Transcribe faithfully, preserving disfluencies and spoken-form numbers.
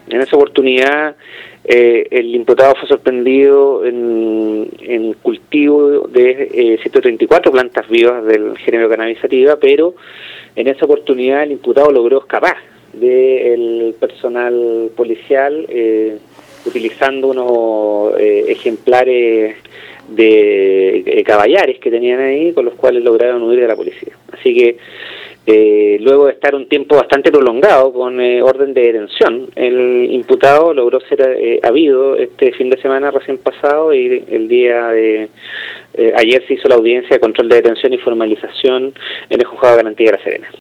En esa oportunidad, eh, el imputado fue sorprendido en, en cultivo de eh, ciento treinta y cuatro plantas vivas del género Cannabis sativa, pero en esa oportunidad el imputado logró escapar del personal policial eh, utilizando unos eh, ejemplares de eh, caballares que tenían ahí, con los cuales lograron huir de la policía. Así que Eh, luego de estar un tiempo bastante prolongado con eh, orden de detención, el imputado logró ser eh, habido este fin de semana recién pasado, y el día de eh, ayer se hizo la audiencia de control de detención y formalización en el Juzgado de Garantía de La Serena.